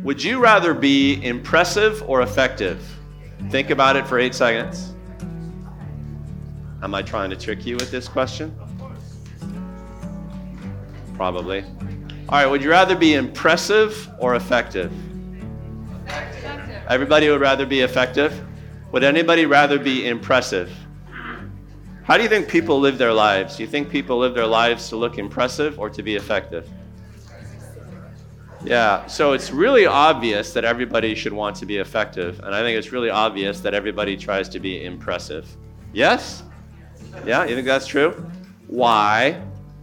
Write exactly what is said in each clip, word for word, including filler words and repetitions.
Would you rather be impressive or effective? Think about it for eight seconds. Am I trying to trick you with this question? Probably. All right, would you rather be impressive or effective? Effective. Everybody would rather be effective? Would anybody rather be impressive? How do you think people live their lives? Do you think people live their lives to look impressive or to be effective? Yeah, so it's really obvious that everybody should want to be effective, and I think it's really obvious that everybody tries to be impressive. Yes? Yeah, you think that's true? Why?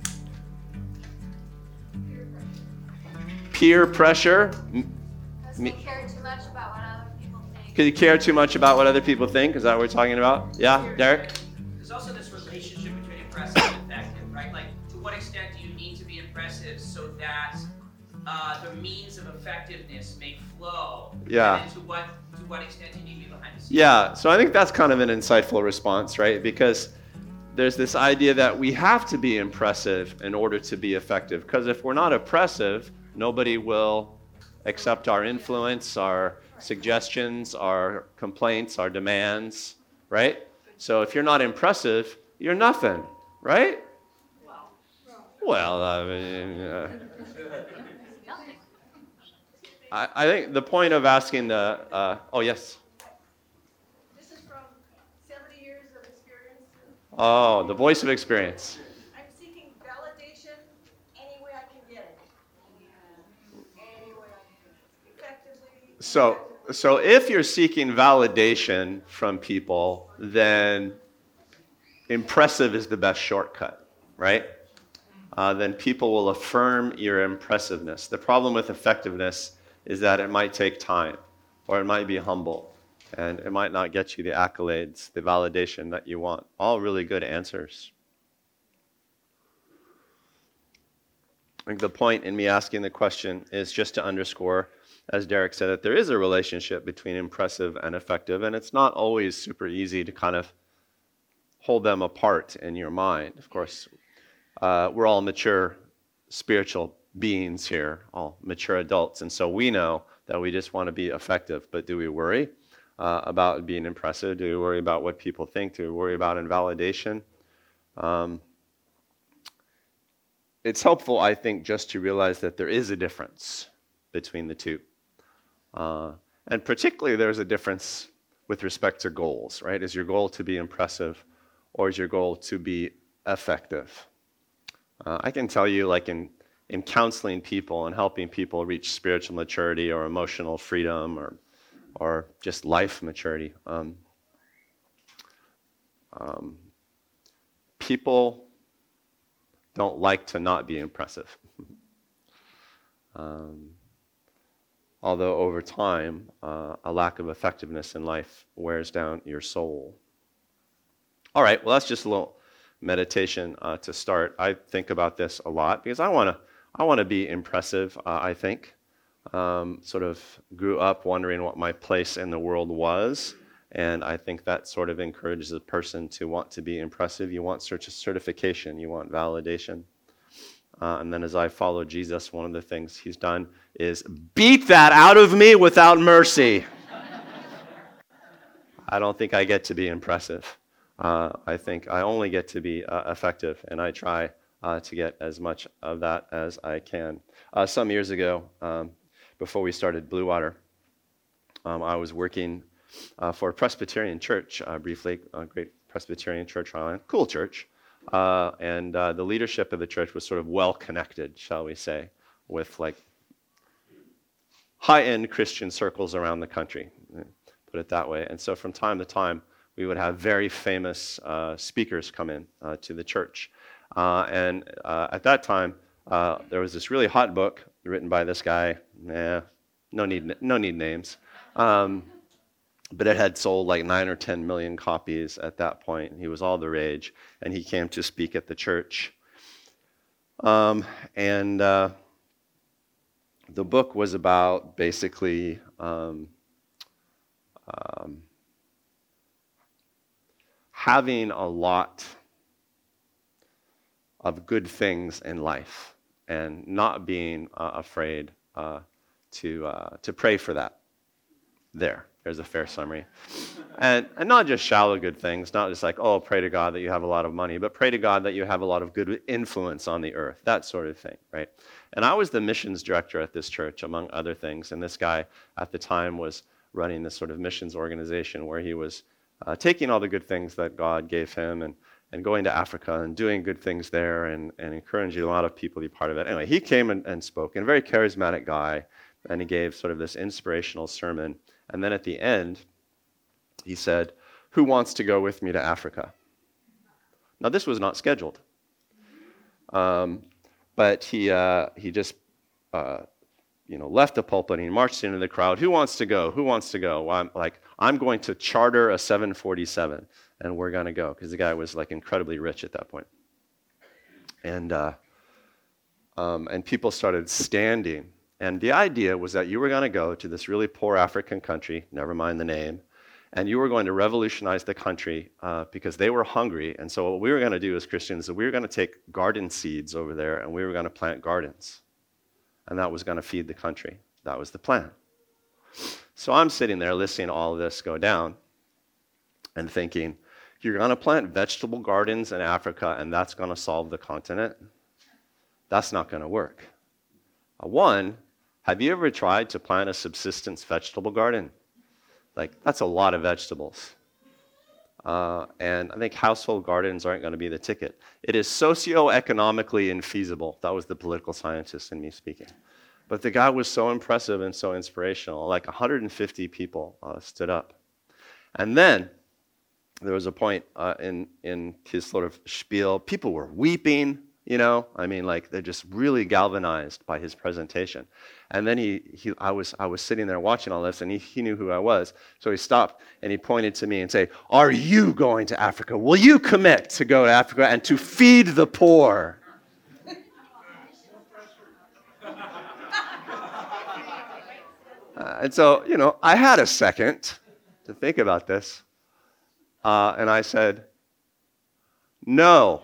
Peer pressure. Because we care too much about what other people think. Because you care too much about what other people think? Is that what we're talking about? Yeah, Derek? There's also this relationship between impressive and effective, right? Like, to what extent do you need to be impressive so that uh, the means of effectiveness may flow? Yeah. And then to what to what extent do you need to be behind the scenes? Yeah, so I think that's kind of an insightful response, right? Because there's this idea that we have to be impressive in order to be effective. Because if we're not oppressive, nobody will accept our influence, our suggestions, our complaints, our demands, right? So if you're not impressive, you're nothing, right? Well, I mean, uh, I, I think the point of asking the, uh, oh yes. This is from seventy years of experience. Oh, the voice of experience. I'm seeking validation any way I can get it. Any way I can. Effectively. So, so if you're seeking validation from people, then impressive is the best shortcut, right? Uh, then people will affirm your impressiveness. The problem with effectiveness is that it might take time, or it might be humble, and it might not get you the accolades, the validation that you want. All really good answers. I think the point in me asking the question is just to underscore, as Derek said, that there is a relationship between impressive and effective, and it's not always super easy to kind of hold them apart in your mind. Of course, uh, we're all mature spiritual beings here, all mature adults, and so we know that we just want to be effective, but do we worry uh, about being impressive? Do we worry about what people think? Do we worry about invalidation? Um, it's helpful, I think, just to realize that there is a difference between the two. Uh, and particularly there's a difference with respect to goals, right? Is your goal to be impressive, or is your goal to be effective? Uh, I can tell you, like in in counseling people and helping people reach spiritual maturity or emotional freedom or or just life maturity, um, um, people don't like to not be impressive. um, although over time, uh, a lack of effectiveness in life wears down your soul. All right, well, that's just a little meditation uh, to start. I think about this a lot because I want to I want to be impressive, uh, I think. Um, sort of grew up wondering what my place in the world was, and I think that sort of encourages a person to want to be impressive. You want search certification, you want validation. Uh, and then as I follow Jesus, one of the things he's done is beat that out of me without mercy. I don't think I get to be impressive. Uh, I think I only get to be uh, effective, and I try uh, to get as much of that as I can. Uh, some years ago, um, before we started Blue Water, um, I was working uh, for a Presbyterian church uh, briefly, a great Presbyterian church, Island, cool church, uh, and uh, the leadership of the church was sort of well connected, shall we say, with like high-end Christian circles around the country, put it that way. And so from time to time, we would have very famous uh, speakers come in uh, to the church. Uh, and uh, at that time, uh, there was this really hot book written by this guy. Nah, no need, no need names. Um, but it had sold like nine or ten million copies at that point. He was all the rage, and he came to speak at the church. Um, and uh, the book was about basically um, um, having a lot of good things in life and not being uh, afraid uh, to, uh, to pray for that. There, there's a fair summary. And, and not just shallow good things, not just like, oh, pray to God that you have a lot of money, but pray to God that you have a lot of good influence on the earth, that sort of thing, right? And I was the missions director at this church, among other things, and this guy at the time was running this sort of missions organization where he was uh, taking all the good things that God gave him and, and going to Africa and doing good things there and, and encouraging a lot of people to be part of it. Anyway, he came and, and spoke, and a very charismatic guy, and he gave sort of this inspirational sermon. And then at the end, he said, who wants to go with me to Africa? Now, this was not scheduled. Um, but he uh, he just, uh, you know, left the pulpit and he marched into the crowd. Who wants to go? Who wants to go? Well, I'm like, I'm going to charter a seven forty-seven, and we're going to go. Because the guy was, like, incredibly rich at that point. And, uh, um, and people started standing. And the idea was that you were going to go to this really poor African country, never mind the name, and you were going to revolutionize the country uh, because they were hungry. And so what we were going to do as Christians is we were going to take garden seeds over there and we were going to plant gardens. And that was going to feed the country. That was the plan. So I'm sitting there listening to all of this go down and thinking, you're going to plant vegetable gardens in Africa and that's going to solve the continent? That's not going to work. Uh, one, have you ever tried to plant a subsistence vegetable garden? Like, that's a lot of vegetables. Uh, and I think household gardens aren't going to be the ticket. It is socioeconomically infeasible. That was the political scientist in me speaking. But the guy was so impressive and so inspirational. Like one hundred fifty people uh, stood up. And then there was a point uh, in, in his sort of spiel. People were weeping. You know, I mean, like they're just really galvanized by his presentation. And then he, he I was, I was sitting there watching all this, and he, he knew who I was. So he stopped and he pointed to me and said, "Are you going to Africa? Will you commit to go to Africa and to feed the poor?" Uh, and so, you know, I had a second to think about this, uh, and I said, "No."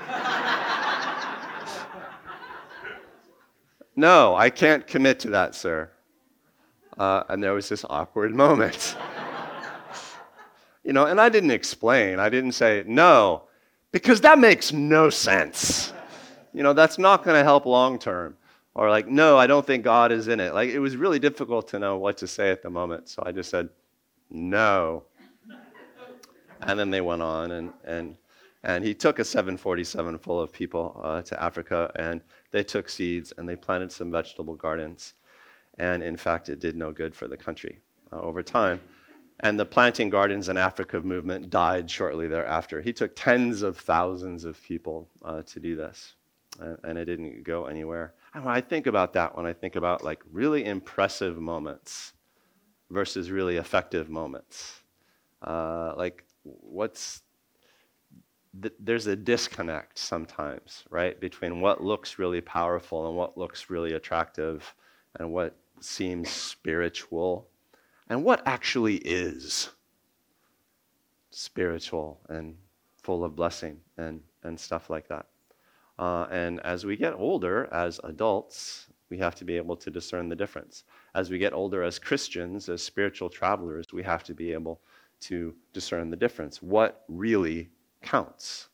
No, I can't commit to that, sir. Uh, and there was this awkward moment. You know, and I didn't explain. I didn't say, no, because that makes no sense. You know, that's not going to help long term. Or like, no, I don't think God is in it. Like, it was really difficult to know what to say at the moment. So I just said, no. And then they went on, and and and he took a seven forty-seven full of people uh, to Africa, and they took seeds and they planted some vegetable gardens. And in fact, it did no good for the country uh, over time. And the planting gardens in Africa movement died shortly thereafter. He took tens of thousands of people uh, to do this, and, and it didn't go anywhere. And when I think about that, when I think about like really impressive moments versus really effective moments, uh, like what's th- there's a disconnect sometimes, right, between what looks really powerful and what looks really attractive and what seems spiritual and what actually is spiritual and full of blessing and, and stuff like that. Uh, and as we get older as adults, we have to be able to discern the difference. As we get older as Christians, as spiritual travelers, we have to be able to discern the difference. What really counts?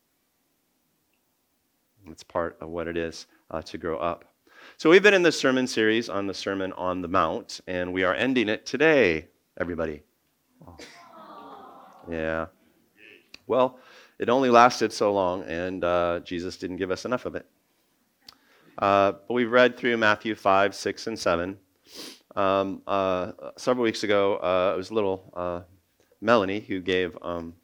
It's part of what it is uh, to grow up. So we've been in this sermon series on the Sermon on the Mount, and we are ending it today, everybody. Oh. Yeah. Well, it only lasted so long, and uh, Jesus didn't give us enough of it. Uh, but we've read through Matthew five, six, and seven. Um, uh, several weeks ago, uh, it was little uh, Melanie who gave um,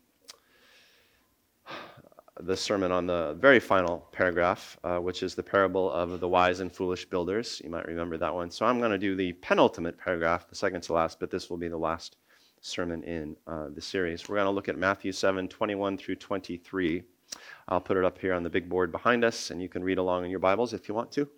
the sermon on the very final paragraph, uh, which is the parable of the wise and foolish builders. You might remember that one. So I'm going to do the penultimate paragraph, the second to last, but this will be the last sermon in uh, the series. We're going to look at Matthew seven, twenty-one through twenty-three. I'll put it up here on the big board behind us, and you can read along in your Bibles if you want to.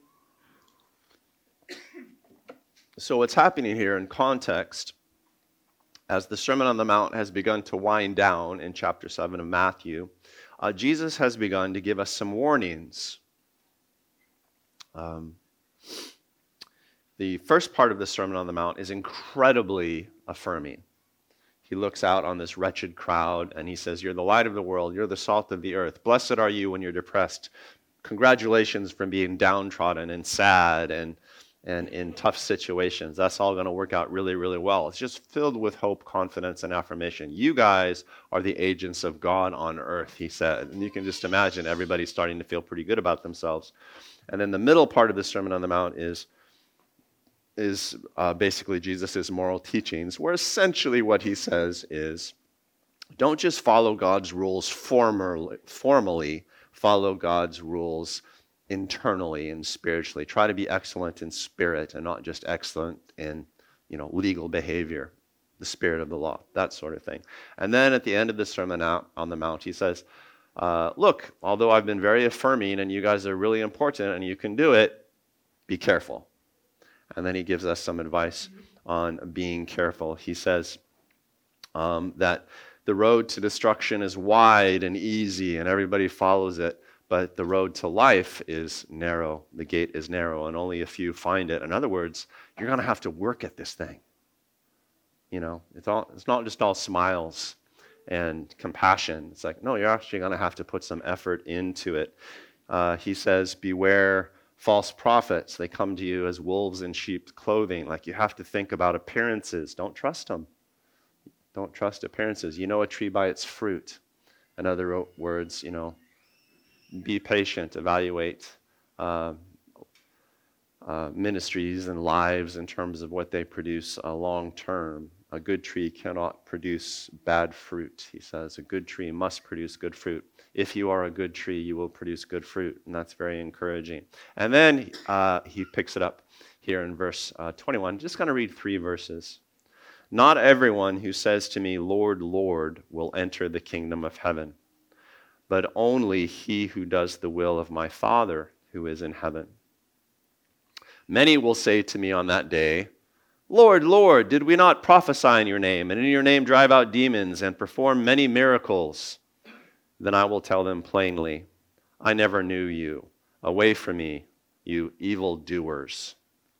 So what's happening here in context, as the Sermon on the Mount has begun to wind down in chapter seven of Matthew, uh, Jesus has begun to give us some warnings. Um, the first part of the Sermon on the Mount is incredibly affirming. He looks out on this wretched crowd and he says, you're the light of the world, you're the salt of the earth. Blessed are you when you're depressed. Congratulations from being downtrodden and sad and, and in tough situations. That's all going to work out really, really well. It's just filled with hope, confidence, and affirmation. You guys are the agents of God on earth, he said. And you can just imagine everybody starting to feel pretty good about themselves. And then the middle part of the Sermon on the Mount is is uh, basically Jesus' moral teachings, where essentially what he says is, don't just follow God's rules formally, formally, follow God's rules internally and spiritually. Try to be excellent in spirit and not just excellent in, you know, legal behavior, the spirit of the law, that sort of thing. And then at the end of the Sermon on the Mount, he says, uh, look, although I've been very affirming and you guys are really important and you can do it, be careful. And then he gives us some advice on being careful. He says um, that the road to destruction is wide and easy and everybody follows it, but the road to life is narrow. The gate is narrow and only a few find it. In other words, you're going to have to work at this thing. You know, it's all, it's not just all smiles and compassion. It's like, no, you're actually going to have to put some effort into it. Uh, he says, beware false prophets. They come to you as wolves in sheep's clothing. Like, you have to think about appearances. Don't trust them. Don't trust appearances. You know a tree by its fruit. In other words, you know, be patient, evaluate uh, uh, ministries and lives in terms of what they produce uh, long term. A good tree cannot produce bad fruit, he says. A good tree must produce good fruit. If you are a good tree, you will produce good fruit, and that's very encouraging. And then uh, he picks it up here in verse uh, twenty-one. Just going to read three verses. Not everyone who says to me, Lord, Lord, will enter the kingdom of heaven, but only he who does the will of my Father who is in heaven. Many will say to me on that day, Lord, Lord, did we not prophesy in your name, and in your name drive out demons and perform many miracles? Then I will tell them plainly, I never knew you. Away from me, you evildoers.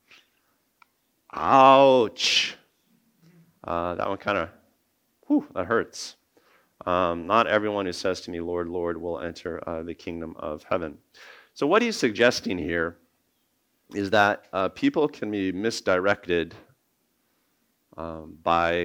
Ouch. Uh, that one kind of, whew, that hurts. Um, not everyone who says to me, Lord, Lord, will enter uh, the kingdom of heaven. So what he's suggesting here is that uh, people can be misdirected um, by,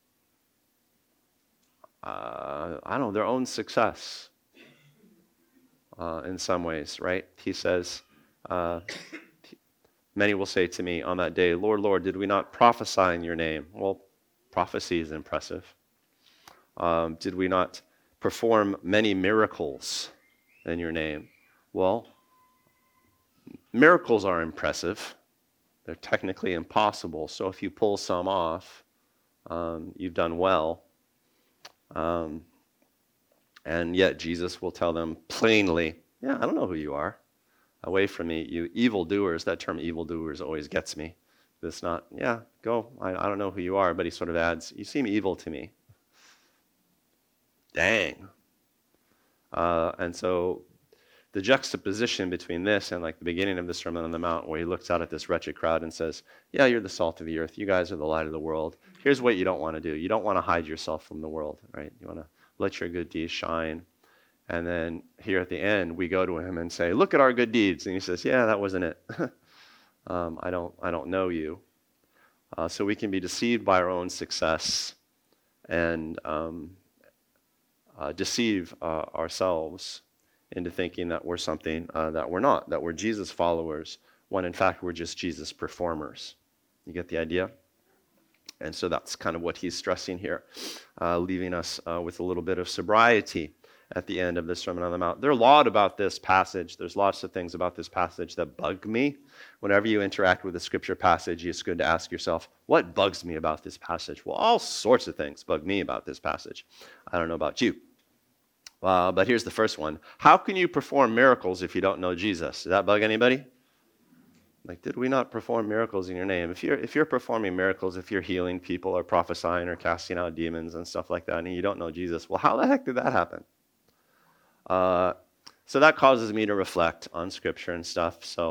uh, I don't know, their own success uh, in some ways, right? He says, uh, many will say to me on that day, Lord, Lord, did we not prophesy in your name? Well, prophecy is impressive. Um, did we not perform many miracles in your name? Well, miracles are impressive. They're technically impossible. So if you pull some off, um, you've done well. Um, and yet Jesus will tell them plainly, yeah, I don't know who you are. Away from me, you evildoers. That term evildoers always gets me. It's not, yeah, go. I, I don't know who you are, but he sort of adds, you seem evil to me. Dang. Uh, and so the juxtaposition between this and like the beginning of the Sermon on the Mount, where he looks out at this wretched crowd and says, yeah, you're the salt of the earth. You guys are the light of the world. Here's what you don't want to do. You don't want to hide yourself from the world, right? You want to let your good deeds shine. And then here at the end, we go to him and say, look at our good deeds. And he says, yeah, that wasn't it. um, I don't, I don't know you. Uh, so we can be deceived by our own success and um, uh, deceive uh, ourselves into thinking that we're something uh, that we're not, that we're Jesus followers, when in fact we're just Jesus performers. You get the idea? And so that's kind of what he's stressing here, uh, leaving us uh, with a little bit of sobriety at the end of the Sermon on the Mount. There are a lot about this passage. There's lots of things about this passage that bug me. Whenever you interact with a scripture passage, it's good to ask yourself, what bugs me about this passage? Well, all sorts of things bug me about this passage. I don't know about you. Uh, but here's the first one. How can you perform miracles if you don't know Jesus? Does that bug anybody? Like, did we not perform miracles in your name? If you're if you're performing miracles, if you're healing people or prophesying or casting out demons and stuff like that, and you don't know Jesus, well, how the heck did that happen? Uh, so that causes me to reflect on Scripture and stuff. So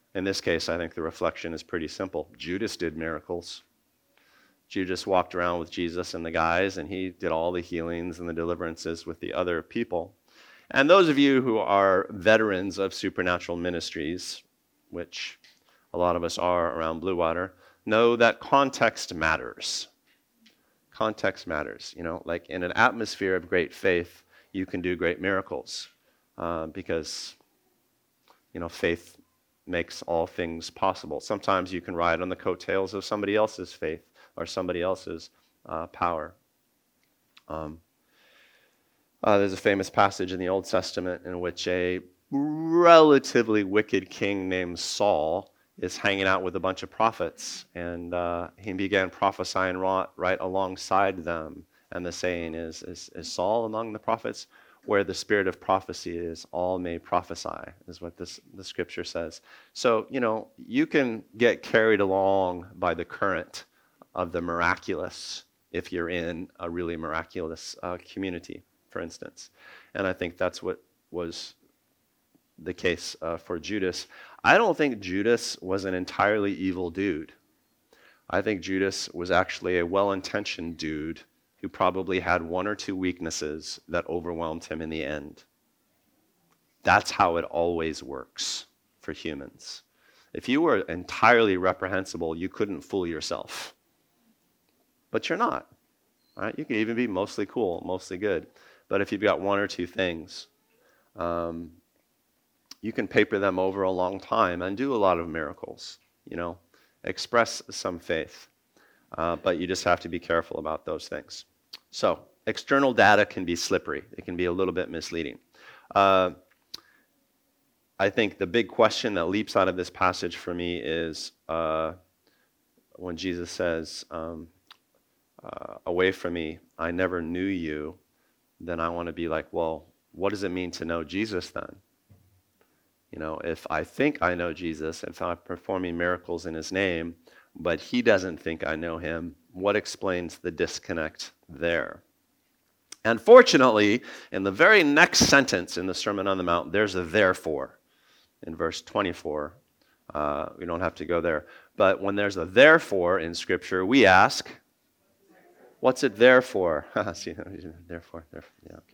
In this case, I think the reflection is pretty simple. Judas did miracles. Judas walked around with Jesus and the guys, and he did all the healings and the deliverances with the other people. And those of you who are veterans of supernatural ministries, which a lot of us are around Blue Water, know that context matters. Context matters. You know, like in an atmosphere of great faith, you can do great miracles uh, because, you know, faith makes all things possible. Sometimes you can ride on the coattails of somebody else's faith or somebody else's uh, power. Um, uh, there's a famous passage in the Old Testament in which a relatively wicked king named Saul is hanging out with a bunch of prophets, and uh, he began prophesying right, right alongside them. And the saying is, is, is Saul among the prophets? Where the spirit of prophecy is, all may prophesy, is what this, the scripture says. So, you know, you can get carried along by the current of the miraculous if you're in a really miraculous uh, community, for instance. And I think that's what was the case uh, for Judas. I don't think Judas was an entirely evil dude. I think Judas was actually a well-intentioned dude who probably had one or two weaknesses that overwhelmed him in the end. That's how it always works for humans. If you were entirely reprehensible, you couldn't fool yourself. But you're not. Right? You can even be mostly cool, mostly good. But if you've got one or two things, um, you can paper them over a long time and do a lot of miracles, you know, express some faith. Uh, but you just have to be careful about those things. So external data can be slippery. It can be a little bit misleading. Uh, I think the big question that leaps out of this passage for me is uh, when Jesus says, um, uh, away from me, I never knew you, then I want to be like, well, what does it mean to know Jesus then? You know, if I think I know Jesus, if I'm performing miracles in his name, but he doesn't think I know him, what explains the disconnect there? And fortunately, in the very next sentence in the Sermon on the Mount, there's a therefore. In verse twenty-four, uh, we don't have to go there. But when there's a therefore in Scripture, we ask, what's it there for? See, therefore, therefore, yeah, okay.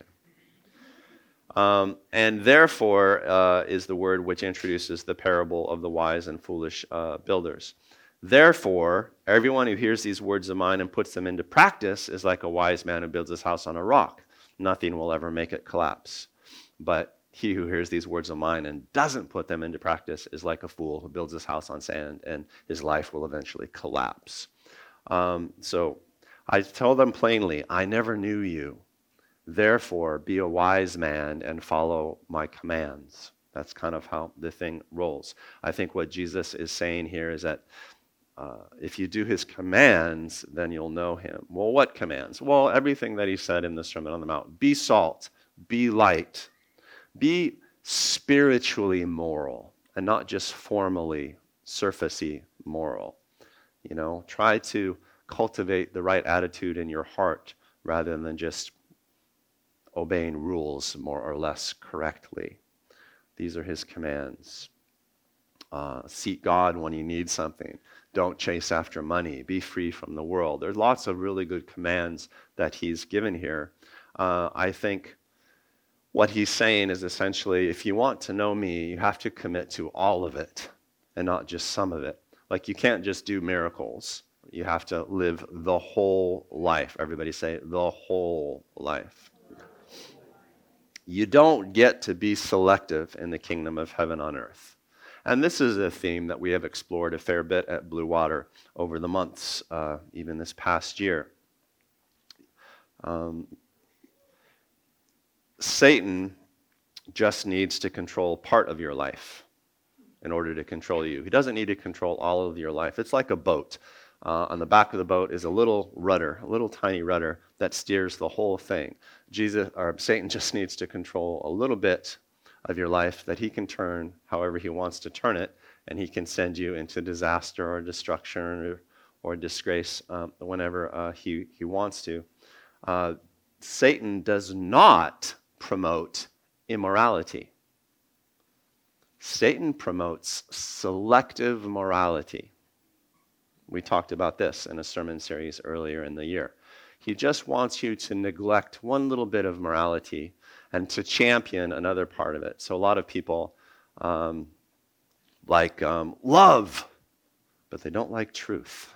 Um, and therefore uh, is the word which introduces the parable of the wise and foolish uh, builders. Therefore, everyone who hears these words of mine and puts them into practice is like a wise man who builds his house on a rock. Nothing will ever make it collapse. But he who hears these words of mine and doesn't put them into practice is like a fool who builds his house on sand, and his life will eventually collapse. Um, so I tell them plainly, I never knew you. Therefore, be a wise man and follow my commands. That's kind of how the thing rolls. I think what Jesus is saying here is that uh, if you do his commands, then you'll know him. Well, what commands? Well, everything that he said in the Sermon on the Mount. Be salt, be light, be spiritually moral, and not just formally, surfacey moral. You know, try to cultivate the right attitude in your heart rather than just obeying rules more or less correctly. These are his commands. Uh, seek God when you need something. Don't chase after money. Be free from the world. There's lots of really good commands that he's given here. Uh, I think what he's saying is essentially, if you want to know me, you have to commit to all of it and not just some of it. Like, you can't just do miracles. You have to live the whole life. Everybody say, the whole life. You don't get to be selective in the kingdom of heaven on earth. And this is a theme that we have explored a fair bit at Blue Water over the months, uh, even this past year. Um, Satan just needs to control part of your life in order to control you. He doesn't need to control all of your life. It's like a boat. Uh, on the back of the boat is a little rudder, a little tiny rudder that steers the whole thing. Jesus or Satan just needs to control a little bit of your life that he can turn however he wants to turn it, and he can send you into disaster or destruction or, or disgrace um, whenever uh, he, he wants to. Uh, Satan does not promote immorality. Satan promotes selective morality. We talked about this in a sermon series earlier in the year. He just wants you to neglect one little bit of morality and to champion another part of it. So a lot of people um, like um, love, but they don't like truth.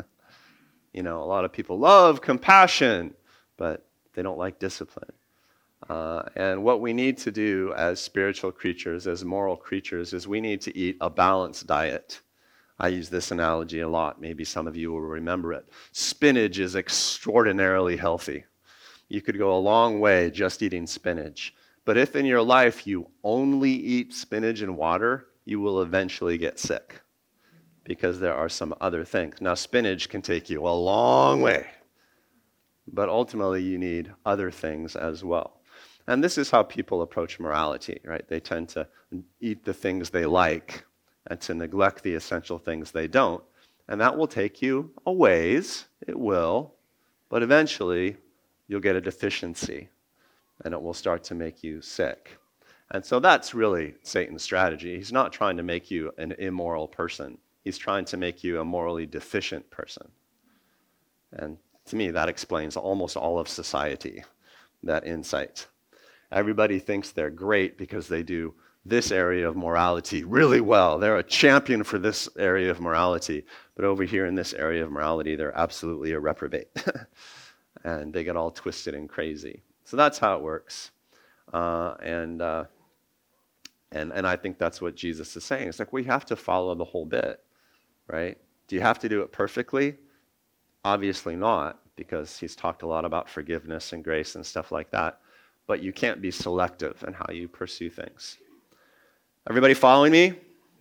You know, a lot of people love compassion, but they don't like discipline. Uh, and what we need to do as spiritual creatures, as moral creatures, is we need to eat a balanced diet. I use this analogy a lot. Maybe some of you will remember it. Spinach is extraordinarily healthy. You could go a long way just eating spinach. But if in your life you only eat spinach and water, you will eventually get sick because there are some other things. Now, spinach can take you a long way, but ultimately you need other things as well. And this is how people approach morality, right? They tend to eat the things they like and to neglect the essential things they don't. And that will take you a ways, it will, but eventually you'll get a deficiency and it will start to make you sick. And so that's really Satan's strategy. He's not trying to make you an immoral person. He's trying to make you a morally deficient person. And to me, that explains almost all of society, that insight. Everybody thinks they're great because they do this area of morality really well. They're a champion for this area of morality. But over here in this area of morality, they're absolutely a reprobate. And they get all twisted and crazy. So that's how it works. Uh, and, uh, and, and I think that's what Jesus is saying. It's like we have to follow the whole bit, right? Do you have to do it perfectly? Obviously not, because he's talked a lot about forgiveness and grace and stuff like that. But you can't be selective in how you pursue things. Everybody following me?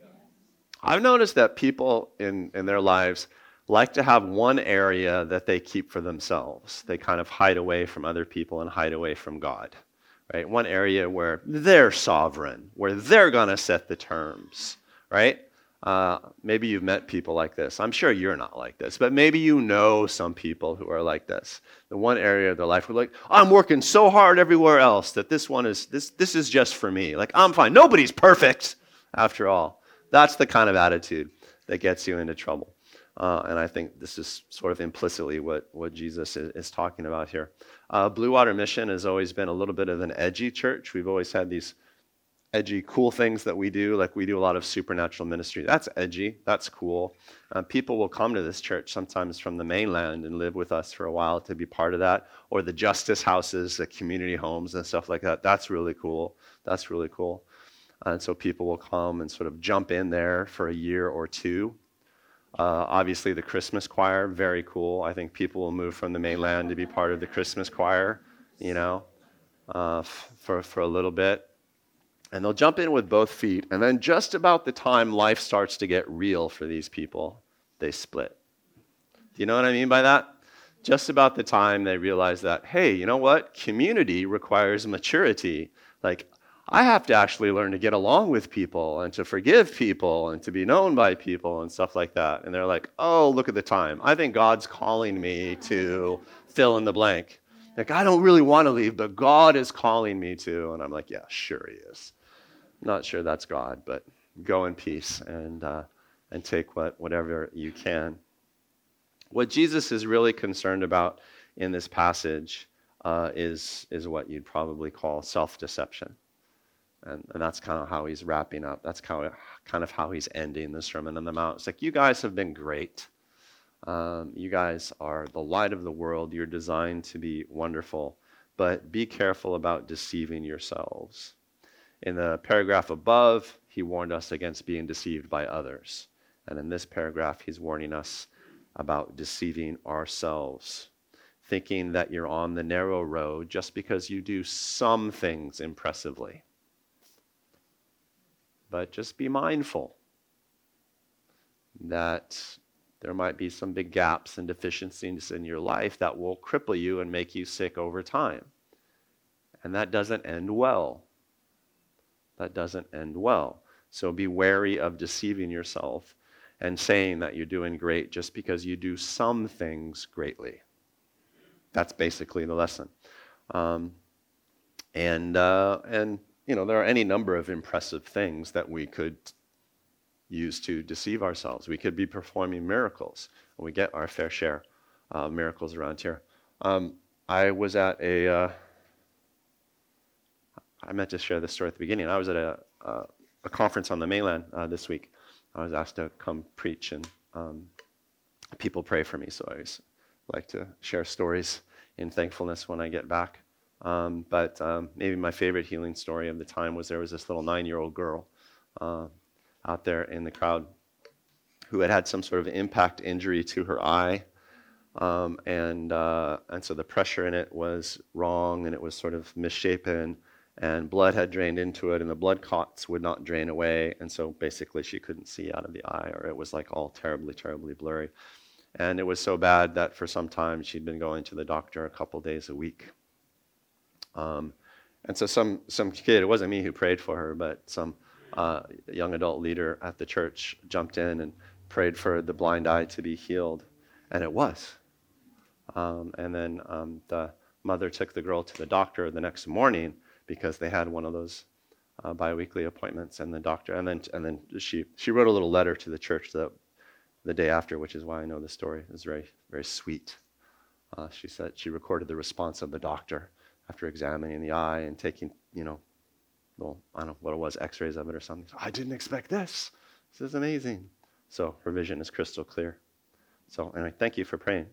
I've noticed that people in, in their lives like to have one area that they keep for themselves. They kind of hide away from other people and hide away from God, right? One area where they're sovereign, where they're going to set the terms, right? Uh, maybe you've met people like this. I'm sure you're not like this, but maybe you know some people who are like this. The one area of their life where like, I'm working so hard everywhere else that this one is, this, this is just for me. Like, I'm fine. Nobody's perfect after all. That's the kind of attitude that gets you into trouble. Uh, and I think this is sort of implicitly what, what Jesus is, is talking about here. Uh, Blue Water Mission has always been a little bit of an edgy church. We've always had these edgy, cool things that we do, like we do a lot of supernatural ministry. That's edgy. That's cool. Uh, people will come to this church sometimes from the mainland and live with us for a while to be part of that, or the justice houses, the community homes and stuff like that. That's really cool. That's really cool. And so people will come and sort of jump in there for a year or two. Uh, obviously, the Christmas choir, very cool. I think people will move from the mainland to be part of the Christmas choir, you know, uh, f- for, for a little bit. And they'll jump in with both feet, and then just about the time life starts to get real for these people, they split. Do you know what I mean by that? Just about the time they realize that, hey, you know what? Community requires maturity. Like, I have to actually learn to get along with people and to forgive people and to be known by people and stuff like that. And they're like, oh, look at the time. I think God's calling me to fill in the blank. Like, I don't really want to leave, but God is calling me to. And I'm like, yeah, sure he is. Not sure that's God, but go in peace and uh, and take what whatever you can. What Jesus is really concerned about in this passage uh, is is what you'd probably call self-deception, and, and that's kind of how he's wrapping up. That's kind of kind of how he's ending the Sermon on the Mount. It's like, you guys have been great. Um, you guys are the light of the world. You're designed to be wonderful, but be careful about deceiving yourselves. In the paragraph above, he warned us against being deceived by others. And in this paragraph, he's warning us about deceiving ourselves, thinking that you're on the narrow road just because you do some things impressively. But just be mindful that there might be some big gaps and deficiencies in your life that will cripple you and make you sick over time. And that doesn't end well. That doesn't end well. So be wary of deceiving yourself and saying that you're doing great just because you do some things greatly. That's basically the lesson. Um, and uh, and you know, there are any number of impressive things that we could use to deceive ourselves. We could be performing miracles, and we get our fair share of miracles around here. Um, I was at a, uh, I meant to share this story at the beginning. I was at a, uh, a conference on the mainland uh, this week. I was asked to come preach, and um, people pray for me, so I always like to share stories in thankfulness when I get back. Um, but um, maybe my favorite healing story of the time was there was this little nine-year-old girl uh, out there in the crowd who had had some sort of impact injury to her eye, um, and uh, and so the pressure in it was wrong, and it was sort of misshapen, and blood had drained into it, and the blood clots would not drain away, and so basically she couldn't see out of the eye, or it was like all terribly, terribly blurry. And it was so bad that for some time she'd been going to the doctor a couple days a week. Um, and so some some kid, it wasn't me who prayed for her, but some uh, young adult leader at the church jumped in and prayed for the blind eye to be healed, and it was. Um, and then um, the mother took the girl to the doctor the next morning because they had one of those uh, biweekly appointments, and the doctor, and then and then she she wrote a little letter to the church the the day after, which is why I know the story. It was very very sweet. Uh, she said she recorded the response of the doctor after examining the eye and taking, you know, well, I don't know what it was, x-rays of it or something. So, I didn't expect this. This is amazing. So her vision is crystal clear. So anyway, thank you for praying.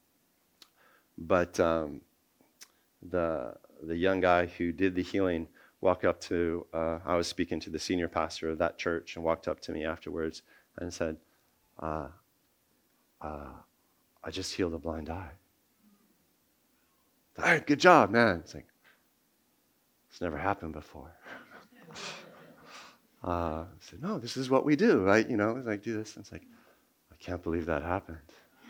But um, the the young guy who did the healing walked up to, uh, I was speaking to the senior pastor of that church, and walked up to me afterwards and said, uh, uh, I just healed a blind eye. All right, good job, man. It's like, it's never happened before. uh, I said, no, this is what we do, right? You know, like do this. And it's like, I can't believe that happened.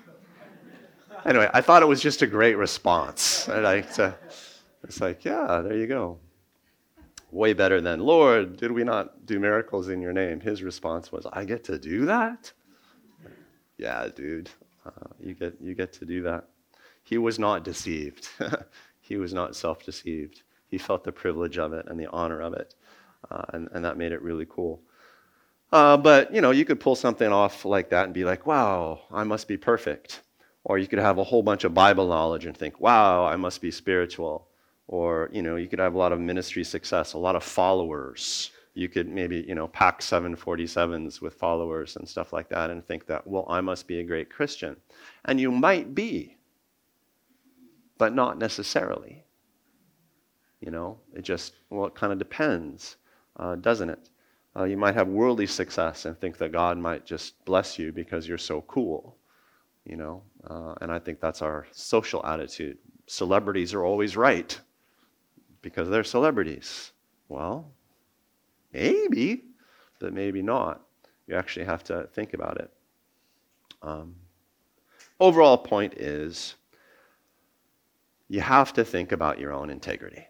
Anyway, I thought it was just a great response. Right? I, so, it's like, yeah, there you go. Way better than, Lord, did we not do miracles in your name? His response was, I get to do that? Yeah, dude, uh, you get you get to do that. He was not deceived. He was not self-deceived. He felt the privilege of it and the honor of it, uh, and, and that made it really cool. Uh, but, you know, you could pull something off like that and be like, wow, I must be perfect. Or you could have a whole bunch of Bible knowledge and think, wow, I must be spiritual. Or, you know, you could have a lot of ministry success, a lot of followers. You could maybe, you know, pack seven forty-sevens with followers and stuff like that and think that, well, I must be a great Christian. And you might be, but not necessarily. You know, it just, well, it kind of depends, uh, doesn't it? Uh, you might have worldly success and think that God might just bless you because you're so cool, you know, uh, and I think that's our social attitude. Celebrities are always right because they're celebrities. Well, maybe, but maybe not. You actually have to think about it. Um, overall point is, you have to think about your own integrity.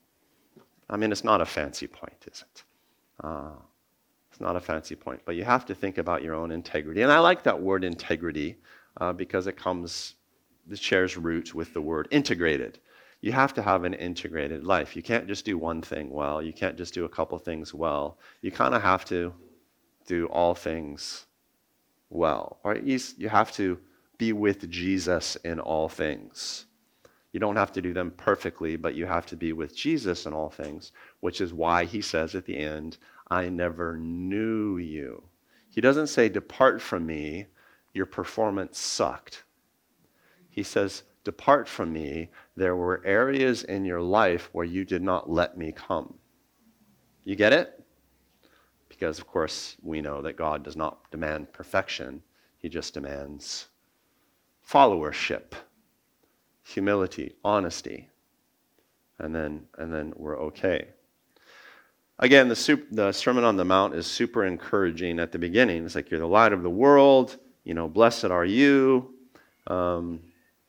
I mean, it's not a fancy point, is it? Uh, it's not a fancy point, but you have to think about your own integrity. And I like that word integrity uh, because it comes, it shares root with the word integrated. You have to have an integrated life. You can't just do one thing well. You can't just do a couple things well. You kind of have to do all things well. Or at least you have to be with Jesus in all things. You don't have to do them perfectly, but you have to be with Jesus in all things, which is why he says at the end, I never knew you. He doesn't say, depart from me, your performance sucked. He says, depart from me, there were areas in your life where you did not let me come. You get it? Because, of course, we know that God does not demand perfection. He just demands followership, humility, honesty, and then and then we're okay. Again, the, super, the Sermon on the Mount is super encouraging at the beginning. It's like, you're the light of the world, you know, blessed are you. Um,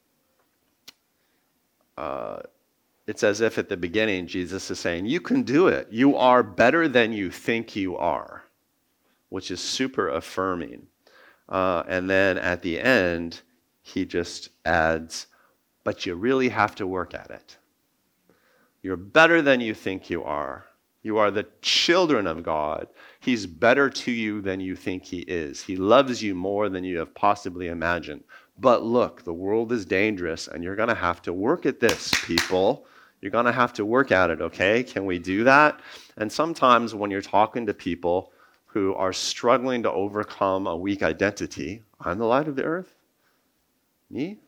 uh, it's as if at the beginning Jesus is saying, you can do it. You are better than you think you are, which is super affirming. Uh, and then at the end, he just adds, but you really have to work at it. You're better than you think you are. You are the children of God. He's better to you than you think he is. He loves you more than you have possibly imagined. But look, the world is dangerous, and you're going to have to work at this, people. You're going to have to work at it, okay? Can we do that? And sometimes when you're talking to people who are struggling to overcome a weak identity, I'm the light of the earth. Me?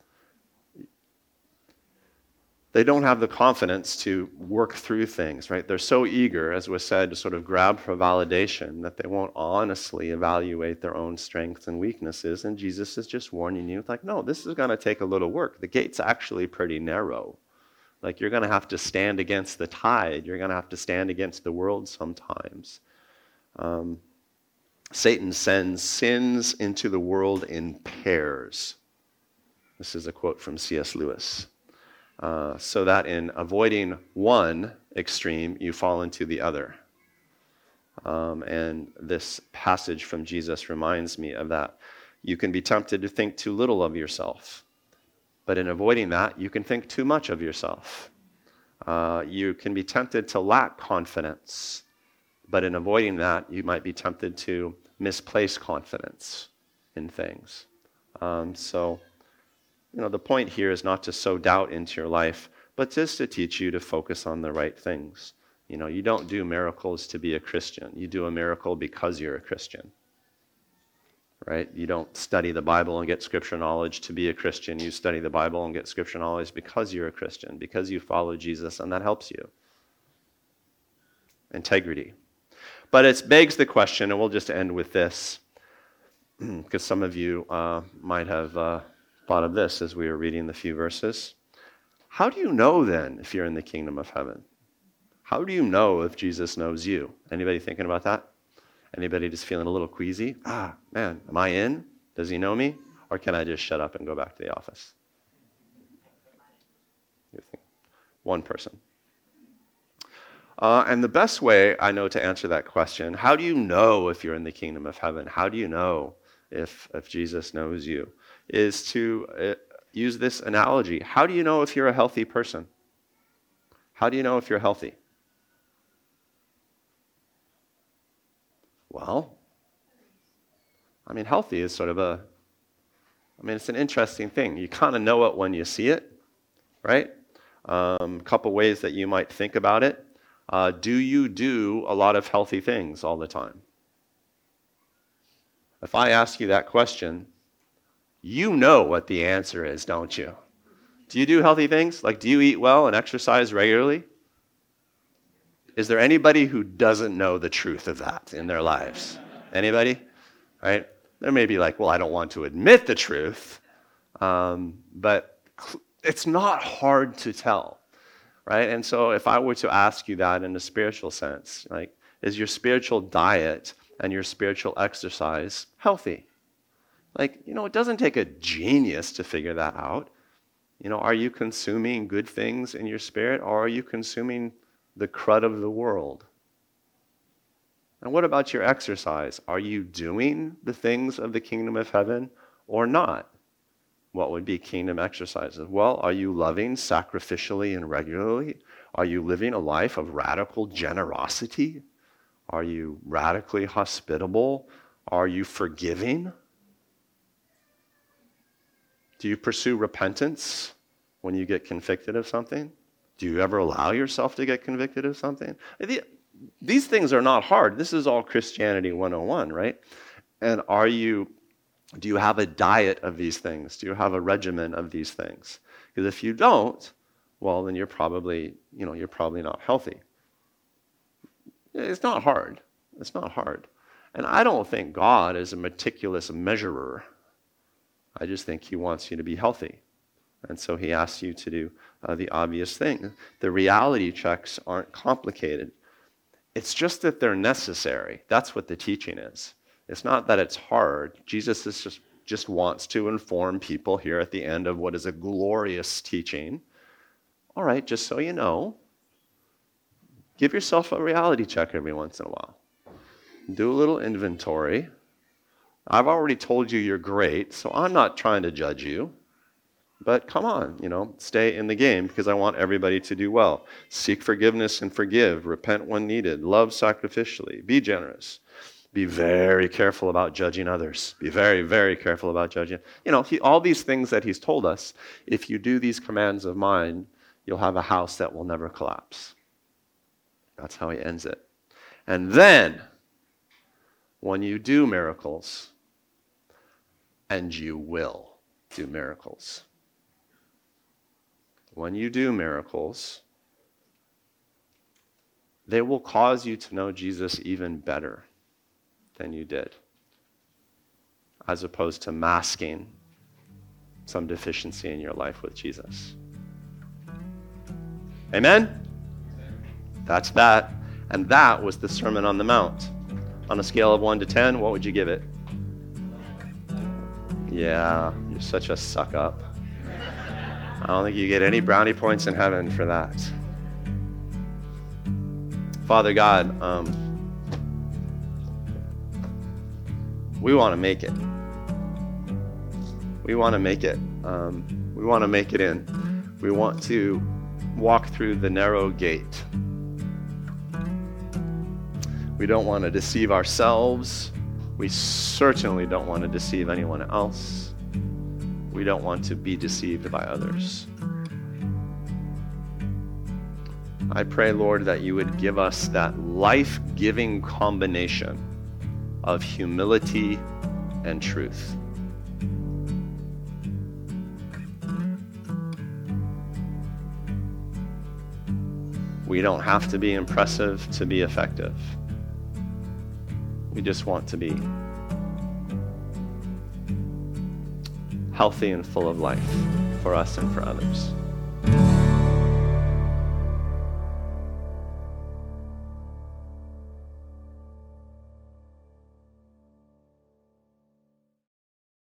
They don't have the confidence to work through things, right? They're so eager, as was said, to sort of grab for validation that they won't honestly evaluate their own strengths and weaknesses. And Jesus is just warning you, like, no, this is going to take a little work. The gate's actually pretty narrow. Like, you're going to have to stand against the tide. You're going to have to stand against the world sometimes. Um, Satan sends sins into the world in pairs. This is a quote from C S Lewis. Uh, so that in avoiding one extreme, you fall into the other. Um, and this passage from Jesus reminds me of that. You can be tempted to think too little of yourself, but in avoiding that, you can think too much of yourself. Uh, you can be tempted to lack confidence, but in avoiding that, you might be tempted to misplace confidence in things. Um, so... You know, the point here is not to sow doubt into your life, but just to teach you to focus on the right things. You know, you don't do miracles to be a Christian. You do a miracle because you're a Christian, right? You don't study the Bible and get scripture knowledge to be a Christian. You study the Bible and get scripture knowledge because you're a Christian, because you follow Jesus, and that helps you. Integrity. But it begs the question, and we'll just end with this, because some of you uh, might have... Uh, thought of this as we were reading the few verses. How do you know then if you're in the kingdom of heaven? How do you know if Jesus knows you? Anybody thinking about that? Anybody just feeling a little queasy? Ah, man, am I in? Does he know me? Or can I just shut up and go back to the office? One person. Uh, and the best way I know to answer that question, how do you know if you're in the kingdom of heaven? How do you know if, if Jesus knows you? Is to uh, use this analogy. How do you know if you're a healthy person? How do you know if you're healthy? Well, I mean, healthy is sort of a, I mean, it's an interesting thing. You kind of know it when you see it, right? A um, couple ways that you might think about it. Uh, do you do a lot of healthy things all the time? If I ask you that question, you know what the answer is, don't you? Do you do healthy things? Like, do you eat well and exercise regularly? Is there anybody who doesn't know the truth of that in their lives? Anybody? Right? There may be like, well, I don't want to admit the truth, um, but it's not hard to tell, right? And so if I were to ask you that in a spiritual sense, like, is your spiritual diet and your spiritual exercise healthy? Like, you know, it doesn't take a genius to figure that out. You know, are you consuming good things in your spirit, or are you consuming the crud of the world? And what about your exercise? Are you doing the things of the kingdom of heaven or not? What would be kingdom exercises? Well, are you loving sacrificially and regularly? Are you living a life of radical generosity? Are you radically hospitable? Are you forgiving? Do you pursue repentance when you get convicted of something? Do you ever allow yourself to get convicted of something? These things are not hard. This is all Christianity one oh one, right? And are you, do you have a diet of these things? Do you have a regimen of these things? Because if you don't, well, then you're probably, you know, you're probably not healthy. It's not hard. It's not hard. And I don't think God is a meticulous measurer. I just think he wants you to be healthy. And so he asks you to do uh, the obvious thing. The reality checks aren't complicated. It's just that they're necessary. That's what the teaching is. It's not that it's hard. Jesus is just, just wants to inform people here at the end of what is a glorious teaching. All right, just so you know, give yourself a reality check every once in a while. Do a little inventory. I've already told you you're great, so I'm not trying to judge you. But come on, you know, stay in the game because I want everybody to do well. Seek forgiveness and forgive. Repent when needed. Love sacrificially. Be generous. Be very careful about judging others. Be very, very careful about judging. You know, he, all these things that he's told us, if you do these commands of mine, you'll have a house that will never collapse. That's how he ends it. And then, when you do miracles, and you will do miracles. When you do miracles, they will cause you to know Jesus even better than you did, as opposed to masking some deficiency in your life with Jesus. Amen? That's that. And that was the Sermon on the Mount. On a scale of one to ten, what would you give it? Yeah, you're such a suck up. I don't think you get any brownie points in heaven for that. Father God, um, we want to make it. We want to make it. Um, we want to make it in. We want to walk through the narrow gate. We don't want to deceive ourselves. We certainly don't want to deceive anyone else. We don't want to be deceived by others. I pray, Lord, that you would give us that life-giving combination of humility and truth. We don't have to be impressive to be effective. We just want to be healthy and full of life for us and for others.